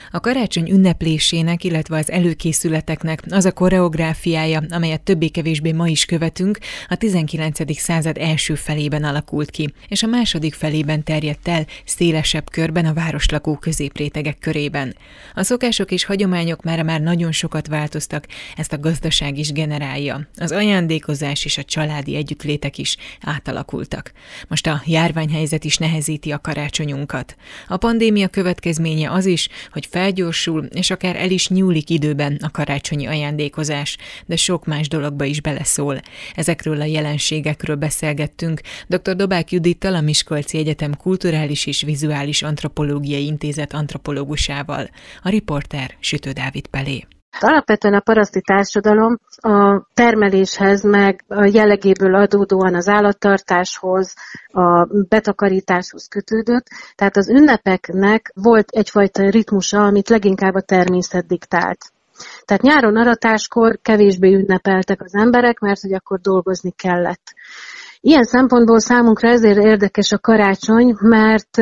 A karácsony ünneplésének, illetve az előkészületeknek az a koreográfiája, amelyet többé-kevésbé ma is követünk, a 19. század első felében alakult ki, és a második felében terjedt el szélesebb körben a városlakó középrétegek körében. A szokások és hagyományok már nagyon sokat változtak, ezt a gazdaság is generálja. Az ajándékozás és a családi együttlétek is átalakultak. Most a járványhelyzet is nehezíti a karácsonyunkat. A pandémia következménye az is, hogy felgyorsul, és akár el is nyúlik időben a karácsonyi ajándékozás, de sok más dologba is beleszól. Ezekről a jelenségekről beszélgettünk dr. Dobák Judittal, a Miskolci Egyetem Kulturális és Vizuális Antropológiai Intézet antropológusával. A riporter Sütő Dávid Pelé. Alapvetően a paraszti társadalom a termeléshez, meg a jellegéből adódóan az állattartáshoz, a betakarításhoz kötődött. Tehát az ünnepeknek volt egyfajta ritmusa, amit leginkább a természet diktált. Tehát nyáron aratáskor kevésbé ünnepeltek az emberek, mert hogy akkor dolgozni kellett. Ilyen szempontból számunkra ezért érdekes a karácsony, mert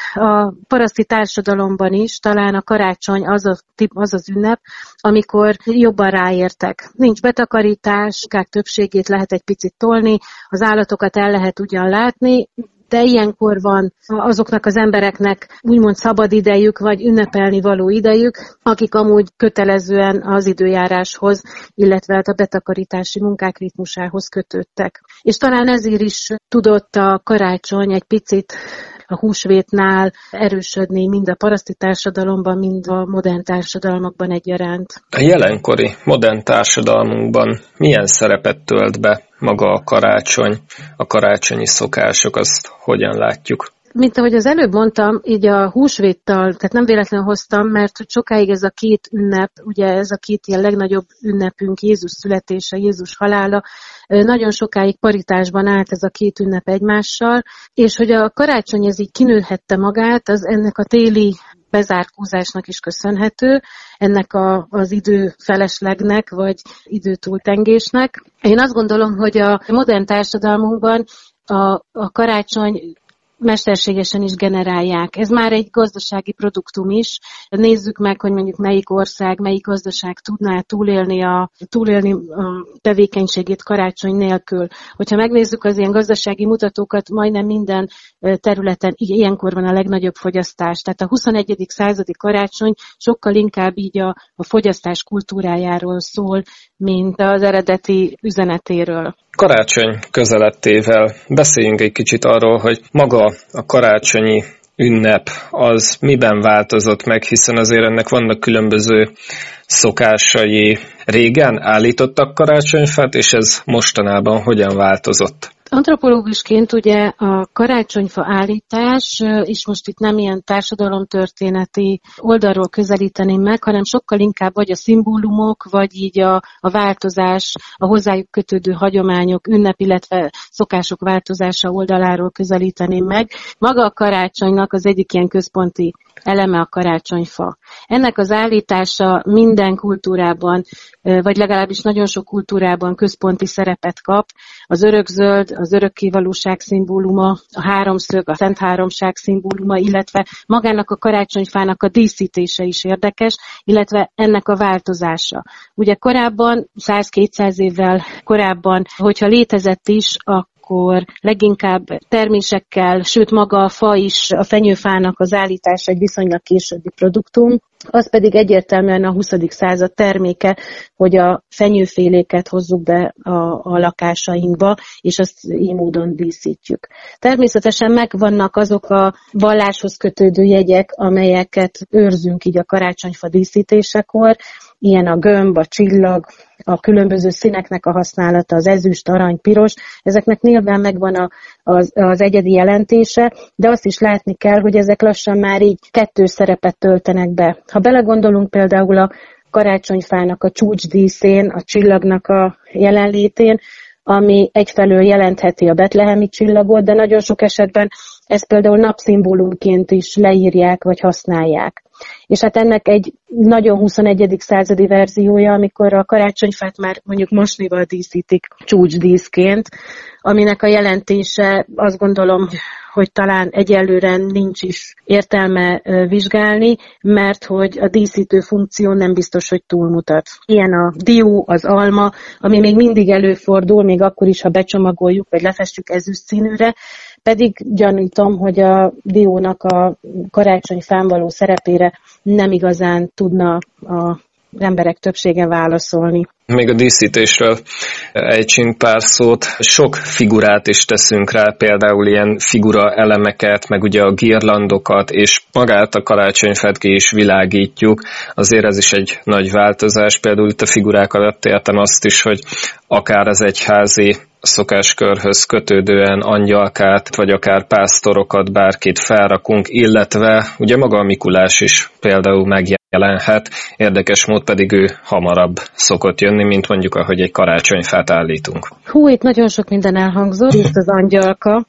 a paraszti társadalomban is talán a karácsony az az ünnep, amikor jobban ráértek. Nincs betakarítás, többségét lehet egy picit tolni, az állatokat el lehet ugyan látni, de ilyenkor van azoknak az embereknek úgymond szabad idejük, vagy ünnepelni való idejük, akik amúgy kötelezően az időjáráshoz, illetve a betakarítási munkák ritmusához kötődtek. És talán ezért is tudott a karácsony egy picit a húsvétnál erősödni mind a paraszti társadalomban, mind a modern társadalmakban egyaránt. A jelenkori modern társadalmunkban milyen szerepet tölt be maga a karácsony, a karácsonyi szokások, azt hogyan látjuk? Mint ahogy az előbb mondtam, így a húsvéttal, tehát nem véletlenül hoztam, mert sokáig ez a két ünnep, ugye ez a két ilyen legnagyobb ünnepünk, Jézus születése, Jézus halála, nagyon sokáig paritásban állt ez a két ünnep egymással, és hogy a karácsony ez így kinőhette magát, az ennek a téli bezárkózásnak is köszönhető, ennek az időfeleslegnek, vagy időtúltengésnek. Én azt gondolom, hogy a modern társadalmunkban a karácsony mesterségesen is generálják. Ez már egy gazdasági produktum is. Nézzük meg, hogy mondjuk melyik ország, melyik gazdaság tudná túlélni a tevékenységét karácsony nélkül. Hogyha megnézzük az ilyen gazdasági mutatókat, majdnem minden területen ilyenkor van a legnagyobb fogyasztás. Tehát a 21. századi karácsony sokkal inkább így a fogyasztás kultúrájáról szól, mint az eredeti üzenetéről. Karácsony közelettével beszéljünk egy kicsit arról, hogy maga a karácsonyi ünnep az miben változott meg, hiszen azért ennek vannak különböző szokásai. Régen állítottak karácsonyfát, és ez mostanában hogyan változott? Antropológusként ugye a karácsonyfa állítás, és most itt nem ilyen társadalomtörténeti oldalról közelíteném meg, hanem sokkal inkább vagy a szimbólumok, vagy így a változás, a hozzájuk kötődő hagyományok, ünnep, illetve szokások változása oldaláról közelíteném meg. Maga a karácsonynak az egyik ilyen központi eleme a karácsonyfa. Ennek az állítása minden kultúrában, vagy legalábbis nagyon sok kultúrában központi szerepet kap. Az örökzöld, az örökkévalóság szimbóluma, a háromszög, a Szent Háromság szimbóluma, illetve magának a karácsonyfának a díszítése is érdekes, illetve ennek a változása. Ugye korábban, 100-200 évvel korábban, hogyha létezett is, akkor leginkább termésekkel, sőt maga a fa is, a fenyőfának az állítása egy viszonylag későbbi produktum, az pedig egyértelműen a 20. század terméke, hogy a fenyőféléket hozzuk be a lakásainkba, és azt így módon díszítjük. Természetesen megvannak azok a valláshoz kötődő jegyek, amelyeket őrzünk így a karácsonyfa díszítésekor, ilyen a gömb, a csillag, a különböző színeknek a használata, az ezüst, arany, piros, ezeknek nyilván megvan az egyedi jelentése, de azt is látni kell, hogy ezek lassan már így kettős szerepet töltenek be. Ha belegondolunk például a karácsonyfának a csúcsdíszén, a csillagnak a jelenlétén, ami egyfelől jelentheti a betlehemi csillagot, de nagyon sok esetben ezt például napszimbólumként is leírják vagy használják. És hát ennek egy nagyon 21. századi verziója, amikor a karácsonyfát már mondjuk mosnival díszítik csúcsdíszként, aminek a jelentése azt gondolom, hogy talán egyelőre nincs is értelme vizsgálni, mert hogy a díszítő funkció nem biztos, hogy túlmutat. Ilyen a dió, az alma, ami még mindig előfordul, még akkor is, ha becsomagoljuk, vagy lefestjük ezüst színűre, pedig gyanítom, hogy a diónak a karácsonyfán való szerepére nem igazán tudna az emberek többsége válaszolni. Még a díszítésről ejtsünk pár szót. Sok figurát is teszünk rá, például ilyen figura elemeket, meg ugye a girlandokat, és magát a karácsonyfát ki is világítjuk. Azért ez is egy nagy változás. Például itt a figurák alatt értem azt is, hogy akár az egyházi szokáskörhöz kötődően angyalkát, vagy akár pásztorokat, bárkit felrakunk, illetve ugye maga a Mikulás is például megjelenhet, érdekes mód pedig ő hamarabb szokott jönni, mint mondjuk, ahogy egy karácsonyfát állítunk. Itt nagyon sok minden elhangzott, itt az angyalka,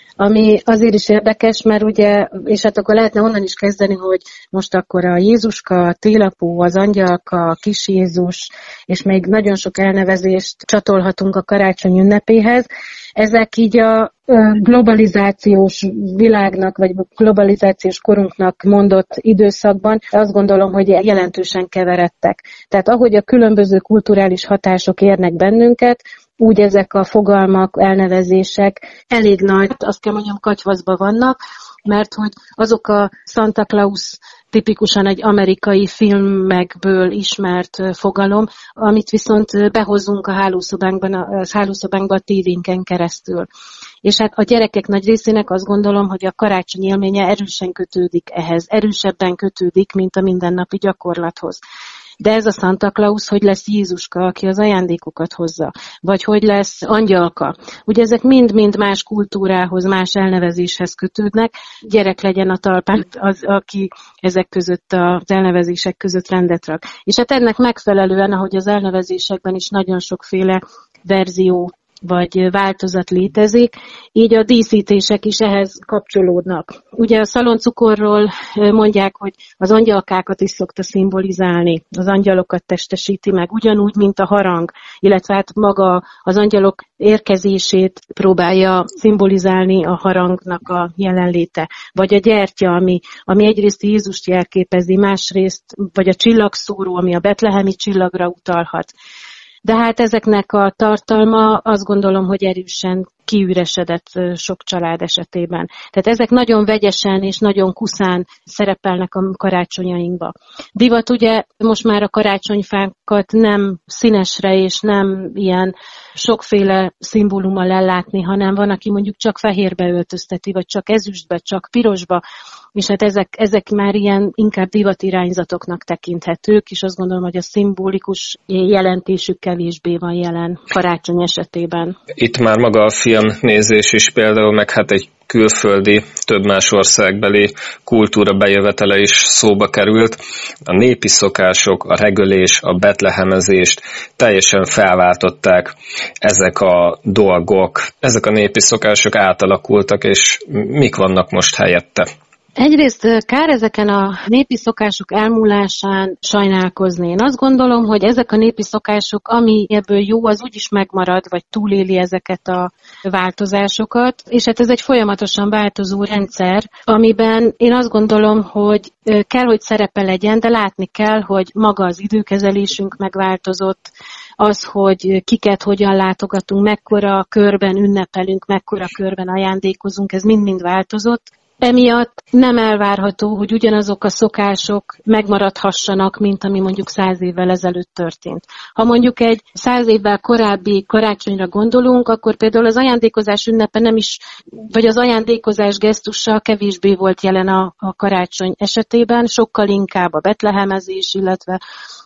ami azért is érdekes, mert ugye, és hát akkor lehetne onnan is kezdeni, hogy most akkor a Jézuska, a télapó, az angyalka, a kis Jézus, és még nagyon sok elnevezést csatolhatunk a karácsony ünnepéhez. Ezek így a globalizációs világnak, vagy globalizációs korunknak mondott időszakban azt gondolom, hogy jelentősen keveredtek. Tehát ahogy a különböző kulturális hatások érnek bennünket, úgy ezek a fogalmak, elnevezések elég nagy, azt kell mondjam, katyvaszba vannak, mert hogy azok a Santa Claus tipikusan egy amerikai filmekből ismert fogalom, amit viszont behozunk a hálószobánkba a tévénken keresztül. És hát a gyerekek nagy részének azt gondolom, hogy a karácsony élménye erősen kötődik ehhez, erősebben kötődik, mint a mindennapi gyakorlathoz. De ez a Santa Claus, hogy lesz Jézuska, aki az ajándékokat hozza, vagy hogy lesz angyalka. Ugye ezek mind-mind más kultúrához, más elnevezéshez kötődnek. Gyerek legyen a talpán az, aki ezek között az elnevezések között rendet rak. És hát ennek megfelelően, ahogy az elnevezésekben is nagyon sokféle verzió vagy változat létezik, így a díszítések is ehhez kapcsolódnak. Ugye a szaloncukorról mondják, hogy az angyalkákat is szokta szimbolizálni, az angyalokat testesíti meg, ugyanúgy, mint a harang, illetve hát maga az angyalok érkezését próbálja szimbolizálni a harangnak a jelenléte. Vagy a gyertya, ami egyrészt Jézust jelképezi, másrészt, vagy a csillagszóró, ami a betlehemi csillagra utalhat. De hát ezeknek a tartalma azt gondolom, hogy erősen kiüresedett sok család esetében. Tehát ezek nagyon vegyesen és nagyon kuszán szerepelnek a karácsonyainkba. Divat ugye most már a karácsonyfákat nem színesre és nem ilyen sokféle szimbólummal ellátni, hanem van, aki mondjuk csak fehérbe öltözteti, vagy csak ezüstbe, csak pirosba, és hát ezek már ilyen inkább divatirányzatoknak tekinthetők, és azt gondolom, hogy a szimbolikus jelentésük kevésbé van jelen karácsony esetében. Itt már maga a filmnézés is például, meg hát egy külföldi, több más országbeli kultúra bejövetele is szóba került. A népi szokások, a regölés, a betlehemezést teljesen felváltották ezek a dolgok. Ezek a népi szokások átalakultak, és mik vannak most helyette? Egyrészt kár ezeken a népi szokások elmúlásán sajnálkozni. Én azt gondolom, hogy ezek a népi szokások, ami ebből jó, az úgyis megmarad, vagy túléli ezeket a változásokat. És hát ez egy folyamatosan változó rendszer, amiben én azt gondolom, hogy kell, hogy szerepe legyen, de látni kell, hogy maga az időkezelésünk megváltozott, az, hogy kiket hogyan látogatunk, mekkora körben ünnepelünk, mekkora körben ajándékozunk, ez mind-mind változott. Emiatt nem elvárható, hogy ugyanazok a szokások megmaradhassanak, mint ami mondjuk 100 évvel ezelőtt történt. Ha mondjuk egy 100 évvel korábbi karácsonyra gondolunk, akkor például az ajándékozás ünnepe nem is, vagy az ajándékozás gesztusa kevésbé volt jelen a karácsony esetében, sokkal inkább a betlehemezés, illetve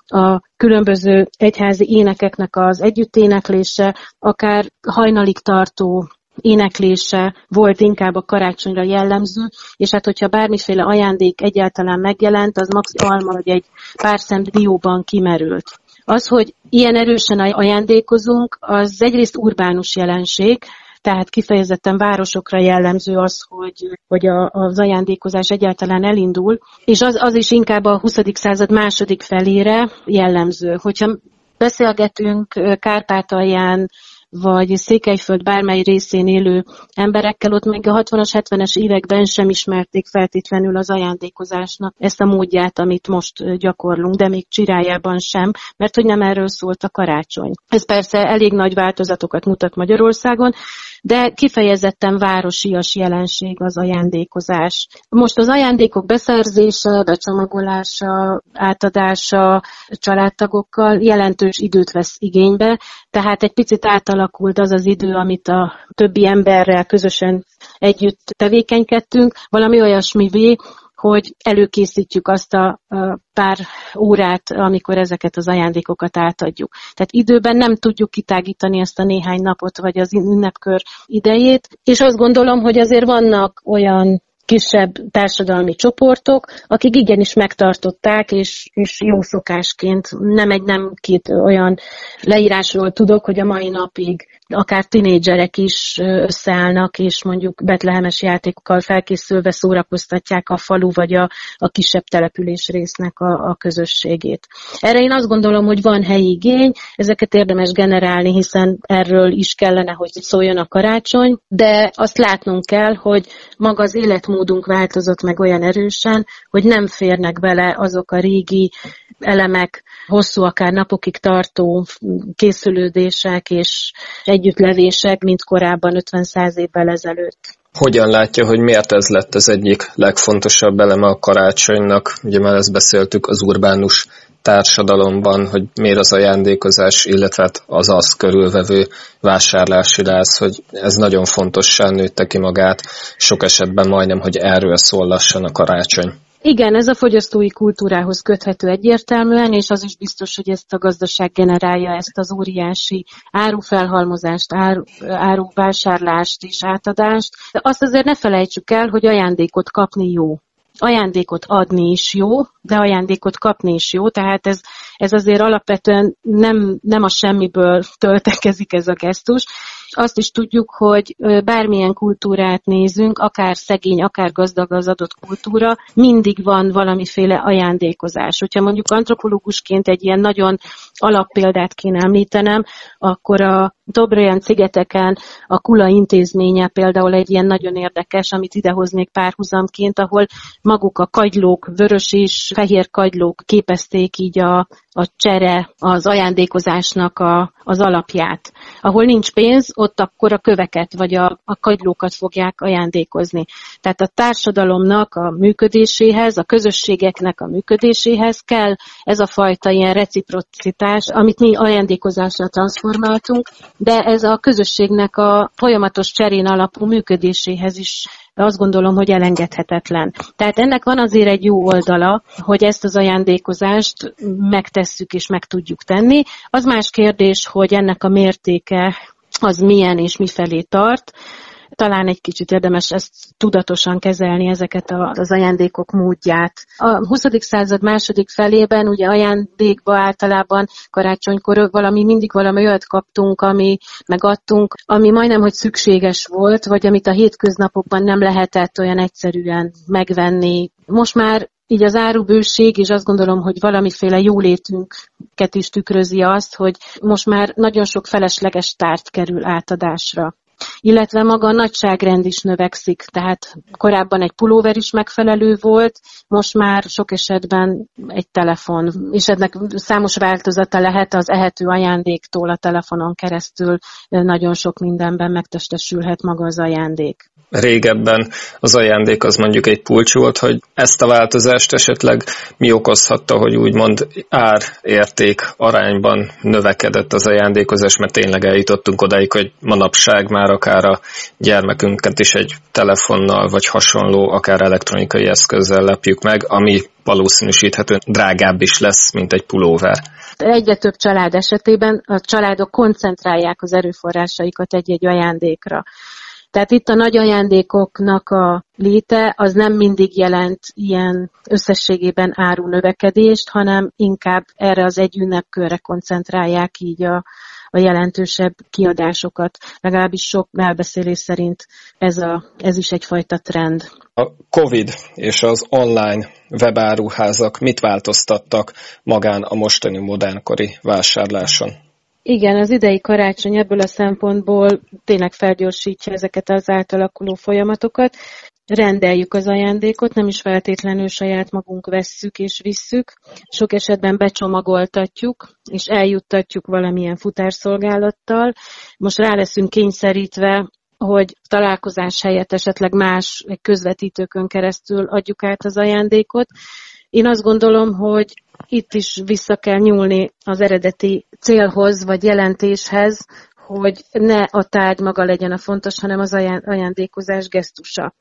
a különböző egyházi énekeknek az együtténeklése, akár hajnalig tartó éneklése volt inkább a karácsonyra jellemző, és hát hogyha bármiféle ajándék egyáltalán megjelent, az max. Alma vagy egy pár szem dióban kimerült. Az, hogy ilyen erősen ajándékozunk, az egyrészt urbánus jelenség, tehát kifejezetten városokra jellemző az, hogy az ajándékozás egyáltalán elindul, és az is inkább a 20. század második felére jellemző. Hogyha beszélgetünk Kárpátalján, vagy Székelyföld bármely részén élő emberekkel, ott még a 60-as, 70-es években sem ismerték feltétlenül az ajándékozásnak ezt a módját, amit most gyakorlunk, de még csirájában sem, mert hogy nem erről szólt a karácsony. Ez persze elég nagy változatokat mutat Magyarországon, de kifejezetten városias jelenség az ajándékozás. Most az ajándékok beszerzése, becsomagolása, átadása családtagokkal jelentős időt vesz igénybe, tehát egy picit átalakult az az idő, amit a többi emberrel közösen együtt tevékenykedtünk, valami olyasmivé, hogy előkészítjük azt a pár órát, amikor ezeket az ajándékokat átadjuk. Tehát időben nem tudjuk kitágítani ezt a néhány napot, vagy az ünnepkör idejét, és azt gondolom, hogy azért vannak olyan kisebb társadalmi csoportok, akik igenis megtartották, és jó szokásként nem két olyan leírásról tudok, hogy a mai napig akár tinédzserek is összeállnak, és mondjuk betlehemes játékokkal felkészülve szórakoztatják a falu vagy a kisebb település résznek a közösségét. Erre én azt gondolom, hogy van helyi igény, ezeket érdemes generálni, hiszen erről is kellene, hogy szóljon a karácsony, de azt látnunk kell, hogy maga az életmódunk változott meg olyan erősen, hogy nem férnek bele azok a régi elemek, hosszú, akár napokig tartó készülődések és együttlevések, mint korábban 50-100 évvel ezelőtt. Hogyan látja, hogy miért ez lett az egyik legfontosabb eleme a karácsonynak? Ugye már ezt beszéltük az urbánus társadalomban, hogy miért az ajándékozás, illetve az azt körülvevő vásárlási láz, hogy ez nagyon fontossá nőtte ki magát, sok esetben majdnem, hogy erről szól lassan a karácsony. Igen, ez a fogyasztói kultúrához köthető egyértelműen, és az is biztos, hogy ezt a gazdaság generálja, ezt az óriási árufelhalmozást, áruvásárlást és átadást. De azt azért ne felejtsük el, hogy ajándékot kapni jó. Ajándékot adni is jó, de ajándékot kapni is jó, tehát ez azért alapvetően nem a semmiből töltekezik ez a gesztus. Azt is tudjuk, hogy bármilyen kultúrát nézünk, akár szegény, akár gazdag az adott kultúra, mindig van valamiféle ajándékozás. Hogyha mondjuk antropológusként egy ilyen nagyon alappéldát kéne említenem, akkor a Dobryan-szigeteken a Kula intézménye például egy ilyen nagyon érdekes, amit idehoznék párhuzamként, ahol maguk a kagylók, vörös és fehér kagylók képezték így a csere, az ajándékozásnak az alapját. Ahol nincs pénz, ott akkor a köveket vagy a kagylókat fogják ajándékozni. Tehát a társadalomnak a működéséhez, a közösségeknek a működéséhez kell ez a fajta ilyen reciprocitás, amit mi ajándékozásra transformáltunk, de ez a közösségnek a folyamatos cserén alapú működéséhez is azt gondolom, hogy elengedhetetlen. Tehát ennek van azért egy jó oldala, hogy ezt az ajándékozást megtesszük és meg tudjuk tenni. Az más kérdés, hogy ennek a mértéke az milyen és mifelé tart. Talán egy kicsit érdemes ezt tudatosan kezelni, ezeket az ajándékok módját. A 20. század második felében ugye ajándékba általában karácsonykor mindig valami olyat kaptunk, megadtunk, ami majdnem, hogy szükséges volt, vagy amit a hétköznapokban nem lehetett olyan egyszerűen megvenni. Most már így az árubőség, és azt gondolom, hogy valamiféle jólétünket is tükrözi azt, hogy most már nagyon sok felesleges tárgy kerül átadásra. Illetve maga a nagyságrend is növekszik, tehát korábban egy pulóver is megfelelő volt, most már sok esetben egy telefon, és ennek számos változata lehet az ehető ajándéktól a telefonon keresztül, nagyon sok mindenben megtestesülhet maga az ajándék. Régebben az ajándék az mondjuk egy pulcs volt, hogy ezt a változást esetleg mi okozhatta, hogy úgymond árérték arányban növekedett az ajándékozás, mert tényleg eljutottunk odáig, hogy manapság már akár a gyermekünket is egy telefonnal vagy hasonló, akár elektronikai eszközzel lepjük meg, ami valószínűsíthetően drágább is lesz, mint egy pulóver. Egyre több család esetében a családok koncentrálják az erőforrásaikat egy-egy ajándékra. Tehát itt a nagy ajándékoknak a léte az nem mindig jelent ilyen összességében áru növekedést, hanem inkább erre az egy ünnepkörre koncentrálják így a jelentősebb kiadásokat. Legalábbis sok elbeszélés szerint ez is egyfajta trend. A Covid és az online webáruházak mit változtattak magán a mostani modernkori vásárláson? Igen, az idei karácsony ebből a szempontból tényleg felgyorsítja ezeket az átalakuló folyamatokat. Rendeljük az ajándékot, nem is feltétlenül saját magunk vesszük és visszük. Sok esetben becsomagoltatjuk, és eljuttatjuk valamilyen futárszolgálattal. Most rá leszünk kényszerítve, hogy találkozás helyett esetleg más közvetítőkön keresztül adjuk át az ajándékot. Én azt gondolom, hogy itt is vissza kell nyúlni az eredeti célhoz vagy jelentéshez, hogy ne a tárgy maga legyen a fontos, hanem az ajándékozás gesztusa.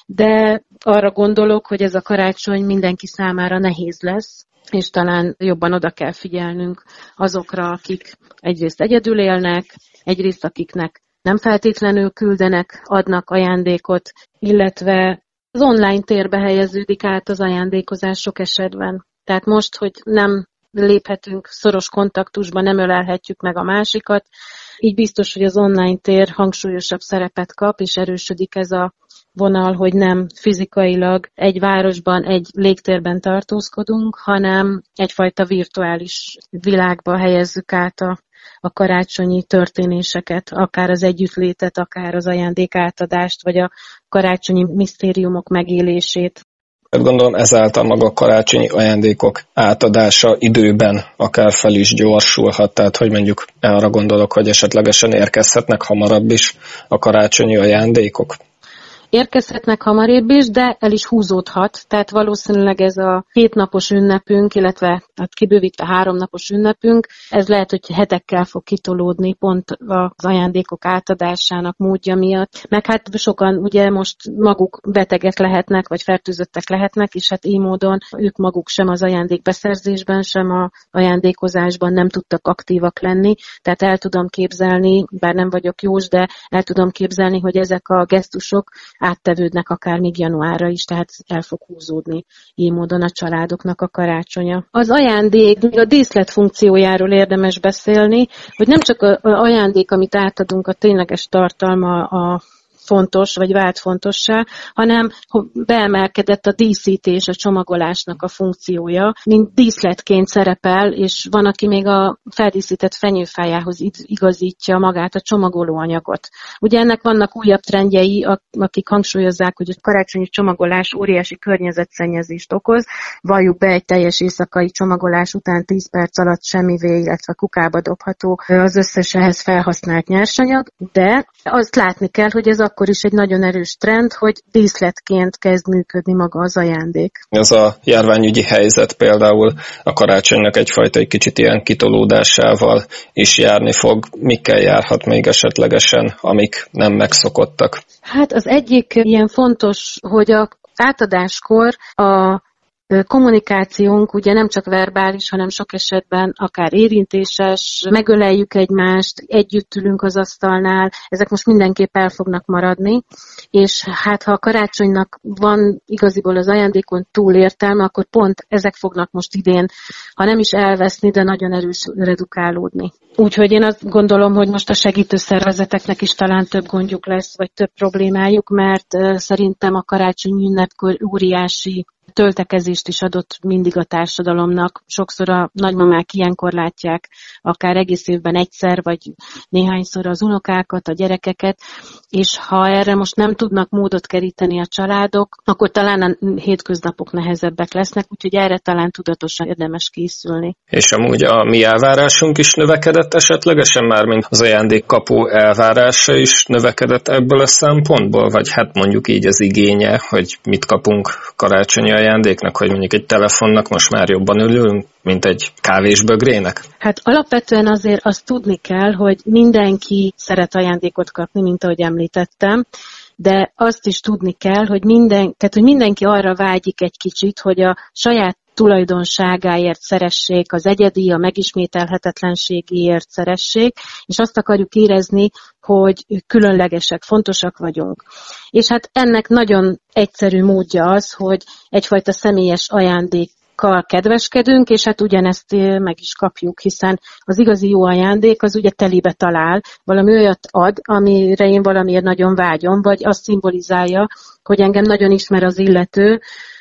De arra gondolok, hogy ez a karácsony mindenki számára nehéz lesz, és talán jobban oda kell figyelnünk azokra, akik egyrészt egyedül élnek, egyrészt akiknek nem feltétlenül küldenek, adnak ajándékot, illetve az online térbe helyeződik át az ajándékozás sok esetben. Tehát most, hogy nem léphetünk szoros kontaktusba, nem ölelhetjük meg a másikat, így biztos, hogy az online tér hangsúlyosabb szerepet kap, és erősödik ez a vonal, hogy nem fizikailag egy városban, egy légtérben tartózkodunk, hanem egyfajta virtuális világba helyezzük át a karácsonyi történéseket, akár az együttlétet, akár az ajándékátadást, vagy a karácsonyi misztériumok megélését. Gondolom ezáltal maga a karácsonyi ajándékok átadása időben akár fel is gyorsulhat, tehát hogy mondjuk arra gondolok, hogy esetlegesen érkezhetnek hamarabb is a karácsonyi ajándékok. Érkezhetnek hamarabb is, de el is húzódhat, tehát valószínűleg ez a 7 napos ünnepünk, illetve kibővítve 3 napos ünnepünk, ez lehet, hogy hetekkel fog kitolódni pont az ajándékok átadásának módja miatt. Meg hát sokan ugye most maguk betegek lehetnek, vagy fertőzöttek lehetnek, és hát így módon ők maguk sem az ajándékbeszerzésben, sem az ajándékozásban nem tudtak aktívak lenni, tehát el tudom képzelni, bár nem vagyok jós, de el tudom képzelni, hogy ezek a gesztusok áttevődnek akár még januárra is, tehát el fog húzódni így módon a családoknak a karácsonya. Az ajándék, a díszlet funkciójáról érdemes beszélni, hogy nem csak az ajándék, amit átadunk, a tényleges tartalma a fontos, vagy vált fontossá, hanem beemelkedett a díszítés, a csomagolásnak a funkciója, mint díszletként szerepel, és van, aki még a feldíszített fenyőfájához igazítja magát a csomagolóanyagot. Ugye ennek vannak újabb trendjei, akik hangsúlyozzák, hogy a karácsonyi csomagolás óriási környezetszennyezést okoz. Valljuk be, egy teljes éjszakai csomagolás után 10 perc alatt semmivé, illetve kukába dobható az összes ehhez felhasznált nyersanyag, de azt látni kell, hogy ez akkor is egy nagyon erős trend, hogy díszletként kezd működni maga az ajándék. Ez a járványügyi helyzet például a karácsonynak egyfajta egy kicsit ilyen kitolódásával is járni fog. Mikkel járhat még esetlegesen, amik nem megszokottak? Hát az egyik ilyen fontos, hogy a átadáskor a kommunikációnk ugye nem csak verbális, hanem sok esetben akár érintéses, megöleljük egymást, együtt ülünk az asztalnál, ezek most mindenképp el fognak maradni, és hát ha a karácsonynak van igaziból az ajándékon túl értelme, akkor pont ezek fognak most idén, ha nem is elveszni, de nagyon erős redukálódni. Úgyhogy én azt gondolom, hogy most a segítőszervezeteknek is talán több gondjuk lesz, vagy több problémájuk, mert szerintem a karácsonyi ünnepkor óriási töltekezést is adott mindig a társadalomnak. Sokszor a nagymamák ilyenkor látják akár egész évben egyszer, vagy néhányszor az unokákat, a gyerekeket, és ha erre most nem tudnak módot keríteni a családok, akkor talán a hétköznapok nehezebbek lesznek, úgyhogy erre talán tudatosan érdemes készülni. És amúgy a mi elvárásunk is növekedett esetlegesen már, mint az ajándékkapó elvárása is növekedett ebből a szempontból, vagy hát mondjuk így az igénye, hogy mit kapunk karácsonyi ajándéknak, hogy mondjuk egy telefonnak most már jobban ülünk, mint egy kávésbögrének? Hát alapvetően azért azt tudni kell, hogy mindenki szeret ajándékot kapni, mint ahogy említettem, de azt is tudni kell, hogy mindenki arra vágyik egy kicsit, hogy a saját tulajdonságáért szeressék, az egyedi, a megismételhetetlenségéért szeressék, és azt akarjuk érezni, hogy különlegesek, fontosak vagyunk. És hát ennek nagyon egyszerű módja az, hogy egyfajta személyes ajándék ajándékkal kedveskedünk, és hát ugyanezt meg is kapjuk, hiszen az igazi jó ajándék az ugye telibe talál, valami olyat ad, amire én valamiért nagyon vágyom, vagy azt szimbolizálja, hogy engem nagyon ismer az illető,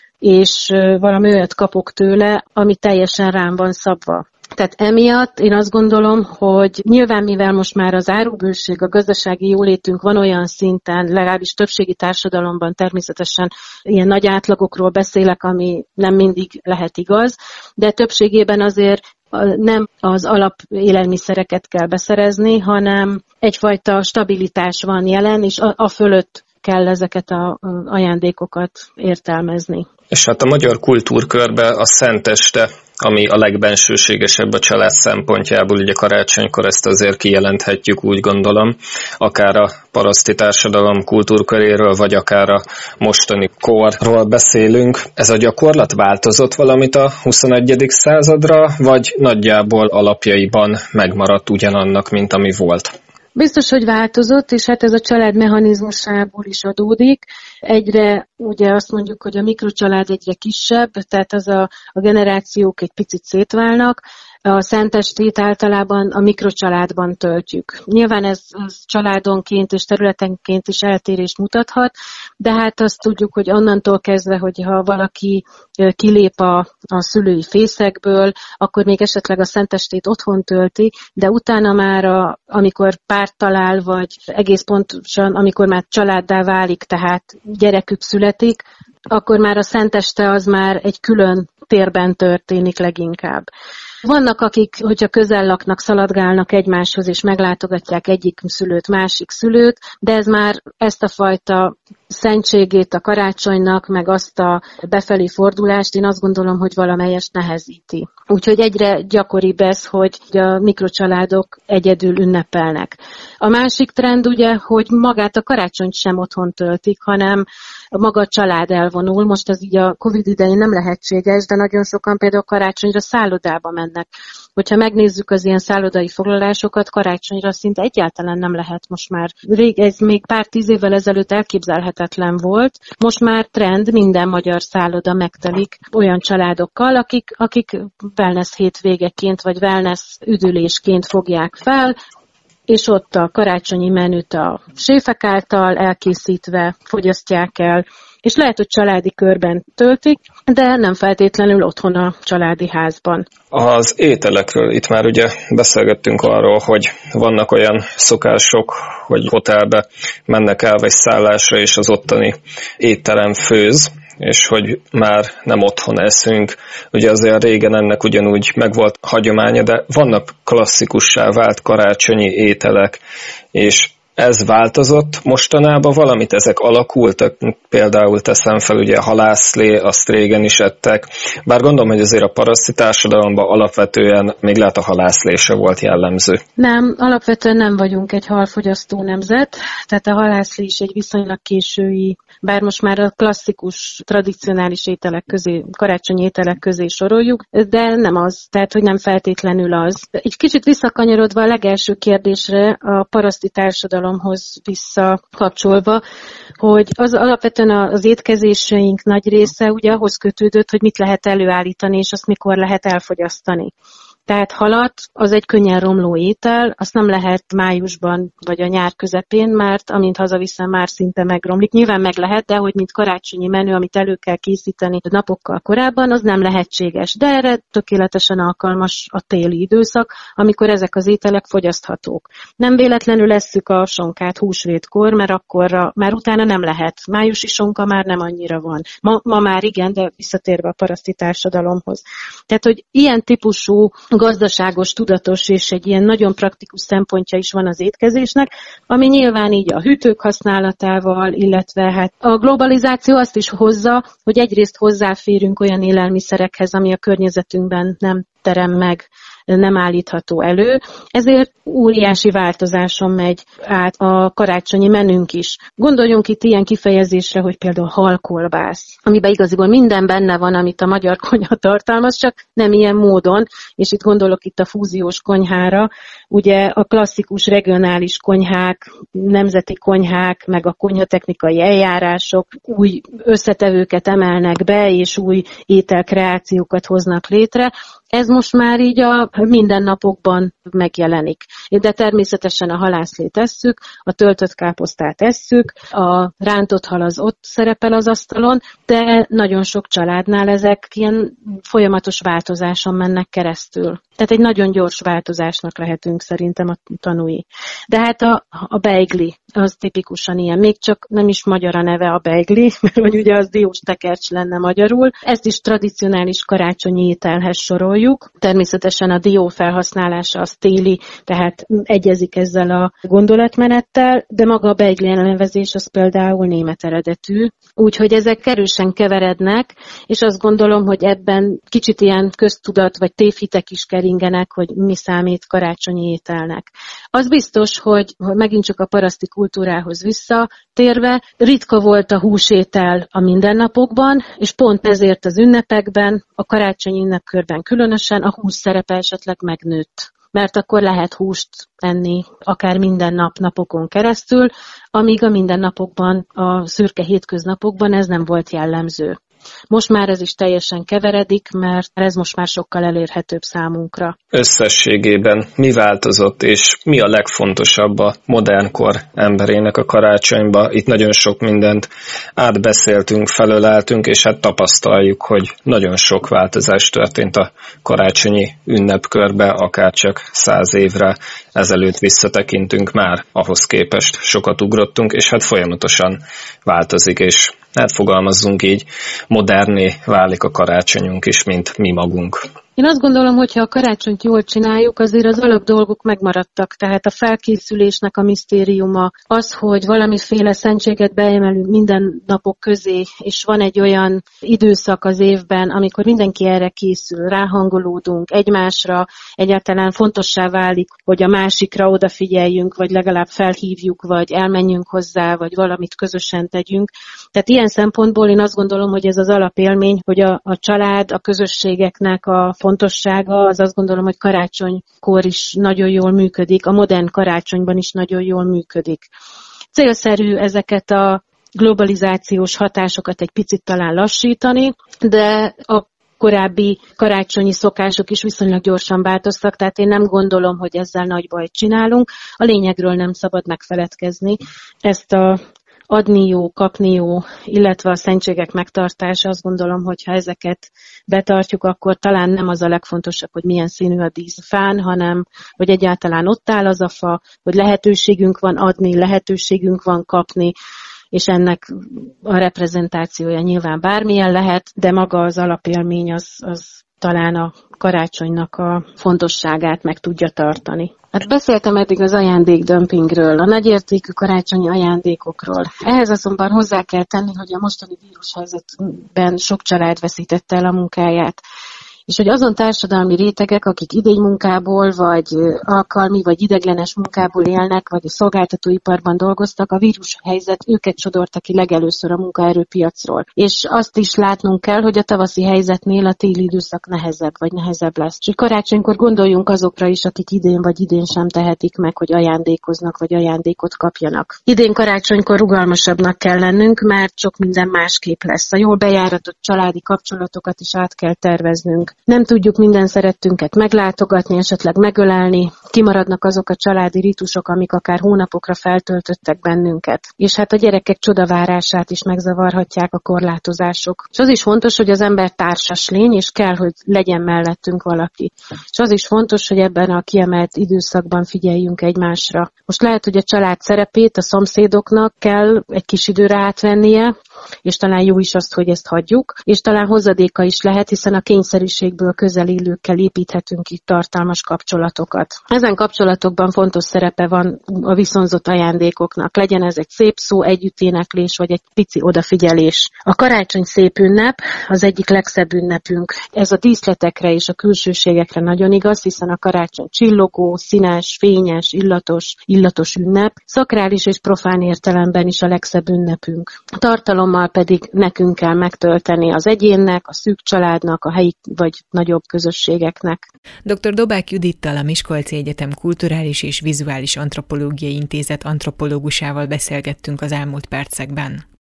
és valami olyat kapok tőle, ami teljesen rám van szabva. Tehát emiatt én azt gondolom, hogy nyilván mivel most már az árubőség, a gazdasági jólétünk van olyan szinten, legalábbis többségi társadalomban természetesen ilyen nagy átlagokról beszélek, ami nem mindig lehet igaz, de többségében azért nem az alapélelmiszereket kell beszerezni, hanem egyfajta stabilitás van jelen, és a fölött kell ezeket az ajándékokat értelmezni. És hát a magyar kultúrkörben a szenteste, ami a legbensőségesebb a család szempontjából, ugye karácsonykor ezt azért kijelenthetjük, úgy gondolom, akár a paraszti társadalom kultúrköréről, vagy akár a mostani korról beszélünk. Ez a gyakorlat változott valamit a 21. századra, vagy nagyjából alapjaiban megmaradt ugyanannak, mint ami volt? Biztos, hogy változott, és hát ez a család mechanizmusából is adódik. Egyre ugye azt mondjuk, hogy a mikrocsalád egyre kisebb, tehát a generációk egy picit szétválnak. A szentestét általában a mikrocsaládban töltjük. Nyilván ez családonként és területenként is eltérést mutathat, de hát azt tudjuk, hogy onnantól kezdve, hogyha valaki kilép a szülői fészekből, akkor még esetleg a szentestét otthon tölti, de utána már amikor párt talál, vagy egész pontosan, amikor már családdá válik, tehát gyerekük születik, akkor már a szenteste az már egy külön térben történik leginkább. Vannak, akik, hogyha közel laknak, szaladgálnak egymáshoz, és meglátogatják egyik szülőt, másik szülőt, de ez már ezt a fajta szentségét a karácsonynak, meg azt a befelé fordulást, én azt gondolom, hogy valamelyest nehezíti. Úgyhogy egyre gyakoribb ez, hogy a mikrocsaládok egyedül ünnepelnek. A másik trend ugye, hogy magát a karácsonyt sem otthon töltik, hanem maga a család elvonul. Most ez így a Covid idején nem lehetséges, de nagyon sokan például karácsonyra szállodába mennek. Hogyha megnézzük az ilyen szállodai foglalásokat, karácsonyra szinte egyáltalán nem lehet most már. Rég ez még pár 10 évvel ezelőtt elképzelhetetlen volt. Most már trend, minden magyar szálloda megtelik olyan családokkal, akik wellness hétvégeként vagy wellness üdülésként fogják fel, és ott a karácsonyi menüt a séfek által elkészítve fogyasztják el, és lehet, hogy családi körben töltik, de nem feltétlenül otthon a családi házban. Az ételekről itt már ugye beszélgettünk arról, hogy vannak olyan szokások, hogy hotelbe mennek el vagy szállásra, és az ottani étterem főz, és hogy már nem otthon eszünk. Ugye azért régen ennek ugyanúgy megvolt hagyománya, de vannak klasszikussá vált karácsonyi ételek, és ez változott mostanában valamit, ezek alakultak, például teszem fel, ugye a halászlé, azt régen is ettek, bár gondolom, hogy azért a paraszti társadalomban alapvetően még lehet a halászlé se volt jellemző. Nem, alapvetően nem vagyunk egy halfogyasztó nemzet, tehát a halászlé is egy viszonylag késői, bár most már a klasszikus, tradicionális ételek közé, karácsonyi ételek közé soroljuk, de nem az, tehát hogy nem feltétlenül az. Egy kicsit visszakanyarodva a legelső kérdésre, a paraszti társadalomhoz visszakapcsolva, hogy az alapvetően az étkezéseink nagy része ugye ahhoz kötődött, hogy mit lehet előállítani, és azt mikor lehet elfogyasztani. Tehát halat az egy könnyen romló étel, azt nem lehet májusban vagy a nyár közepén, mert amint hazaviszem, már szinte megromlik. Nyilván meg lehet, de hogy mint karácsonyi menü, amit elő kell készíteni napokkal korábban, az nem lehetséges. De erre tökéletesen alkalmas a téli időszak, amikor ezek az ételek fogyaszthatók. Nem véletlenül esszük a sonkát húsvétkor, mert akkorra már utána nem lehet. Májusi sonka már nem annyira van. Ma már igen, de visszatérve a paraszti társadalomhoz. Tehát, hogy ilyen típusú gazdaságos, tudatos és egy ilyen nagyon praktikus szempontja is van az étkezésnek, ami nyilván így a hűtők használatával, illetve hát a globalizáció azt is hozza, hogy egyrészt hozzáférünk olyan élelmiszerekhez, ami a környezetünkben nem terem meg nem állítható elő, ezért óriási változáson megy át a karácsonyi menünk is. Gondoljunk itt ilyen kifejezésre, hogy például halkolbász, amiben igaziból minden benne van, amit a magyar konyha tartalmaz, csak nem ilyen módon, és itt gondolok itt a fúziós konyhára, ugye a klasszikus regionális konyhák, nemzeti konyhák, meg a konyhatechnikai eljárások új összetevőket emelnek be, és új ételkreációkat hoznak létre. Ez most már így a mindennapokban megjelenik. De természetesen a halászlét esszük, a töltött káposztát esszük, a rántott hal az ott szerepel az asztalon, de nagyon sok családnál ezek ilyen folyamatos változáson mennek keresztül. Tehát egy nagyon gyors változásnak lehetünk szerintem a tanúi. De hát a beigli, az tipikusan ilyen. Még csak nem is magyar a neve a beigli, mert hogy ugye az diós tekercs lenne magyarul. Ezt is tradicionális karácsonyi ételhez soroljuk. Természetesen a dió felhasználása az téli, tehát egyezik ezzel a gondolatmenettel, de maga a beigli elnevezés az például német eredetű. Úgyhogy ezek erősen keverednek, és azt gondolom, hogy ebben kicsit ilyen köztudat vagy tévhitek is keringenek, hogy mi számít karácsonyi ételnek. Az biztos, hogy megint csak a paraszti kultúrához visszatérve, ritka volt a húsétel a mindennapokban, és pont ezért az ünnepekben, a karácsonyi ünnepkörben különösen a hús szerepe esetleg megnőtt. Mert akkor lehet húst enni akár minden napokon keresztül, amíg a mindennapokban, a szürke hétköznapokban ez nem volt jellemző. Most már ez is teljesen keveredik, mert ez most már sokkal elérhetőbb számunkra. Összességében mi változott, és mi a legfontosabb a modern kor emberének a karácsonyba? Itt nagyon sok mindent átbeszéltünk, felöleltünk, és hát tapasztaljuk, hogy nagyon sok változás történt a karácsonyi ünnepkörbe, akárcsak 100 évre ezelőtt visszatekintünk már, ahhoz képest sokat ugrottunk, és hát folyamatosan változik, és hát fogalmazzunk így, moderné válik a karácsonyunk is, mint mi magunk. Én azt gondolom, hogy ha a karácsonyt jól csináljuk, azért az alapdolgok megmaradtak. Tehát a felkészülésnek a misztériuma, az, hogy valamiféle szentséget beemelünk minden napok közé, és van egy olyan időszak az évben, amikor mindenki erre készül, ráhangolódunk egymásra, egyáltalán fontossá válik, hogy a másikra odafigyeljünk, vagy legalább felhívjuk, vagy elmenjünk hozzá, vagy valamit közösen tegyünk. Tehát ilyen szempontból én azt gondolom, hogy ez az alapélmény, hogy a család, a közösségeknek a fontossága, az azt gondolom, hogy karácsonykor is nagyon jól működik, a modern karácsonyban is nagyon jól működik. Célszerű ezeket a globalizációs hatásokat egy picit talán lassítani, de a korábbi karácsonyi szokások is viszonylag gyorsan változtak, tehát én nem gondolom, hogy ezzel nagy bajt csinálunk. A lényegről nem szabad megfeledkezni. Ezt a adni jó, kapni jó, illetve a szentségek megtartása, azt gondolom, hogy ha ezeket betartjuk, akkor talán nem az a legfontosabb, hogy milyen színű a díszfán, hanem hogy egyáltalán ott áll az a fa, hogy lehetőségünk van adni, lehetőségünk van kapni, és ennek a reprezentációja nyilván bármilyen lehet, de maga az alapélmény az talán a karácsonynak a fontosságát meg tudja tartani. Hát beszéltem eddig az ajándékdömpingről, a nagyértékű karácsonyi ajándékokról. Ehhez azonban hozzá kell tenni, hogy a mostani vírushelyzetben sok család veszítette el a munkáját. És hogy azon társadalmi rétegek, akik idénymunkából, vagy alkalmi, vagy ideglenes munkából élnek, vagy a szolgáltatóiparban dolgoztak, a vírushelyzet őket sodorta ki legelőször a munkaerőpiacról. És azt is látnunk kell, hogy a tavaszi helyzetnél a téli időszak nehezebb lesz. És karácsonykor gondoljunk azokra is, akik idén vagy idén sem tehetik meg, hogy ajándékoznak, vagy ajándékot kapjanak. Idén karácsonykor rugalmasabbnak kell lennünk, mert sok minden másképp lesz. A jól bejáratott családi kapcsolatokat is át kell terveznünk. Nem tudjuk minden szerettünket meglátogatni, esetleg megölelni, kimaradnak azok a családi ritusok, amik akár hónapokra feltöltöttek bennünket. És hát a gyerekek csodavárását is megzavarhatják a korlátozások. És az is fontos, hogy az ember társas lény, és kell, hogy legyen mellettünk valaki. És az is fontos, hogy ebben a kiemelt időszakban figyeljünk egymásra. Most lehet, hogy a család szerepét a szomszédoknak kell egy kis időre átvennie, és talán jó is azt, hogy ezt hagyjuk, és talán hozadéka is lehet, hiszen a kényszerűségből közel élőkkel építhetünk itt tartalmas kapcsolatokat. Ezen kapcsolatokban fontos szerepe van a viszonzott ajándékoknak. Legyen ez egy szép szó, együtténeklés, vagy egy pici odafigyelés. A karácsony szép ünnep, az egyik legszebb ünnepünk. Ez a díszletekre és a külsőségekre nagyon igaz, hiszen a karácsony csillogó, színes, fényes, illatos ünnep. Szakrális és profán értelemben is a legszebb ünnepünk. A tartalommal pedig nekünk kell megtölteni az egyénnek, a szűk családnak, a helyi vagy nagyobb közösségeknek. Dr. Dobák Judittal, a Miskolci Egyetem Kulturális és Vizuális Antropológiai Intézet antropológusával beszélgettünk az elmúlt percekben.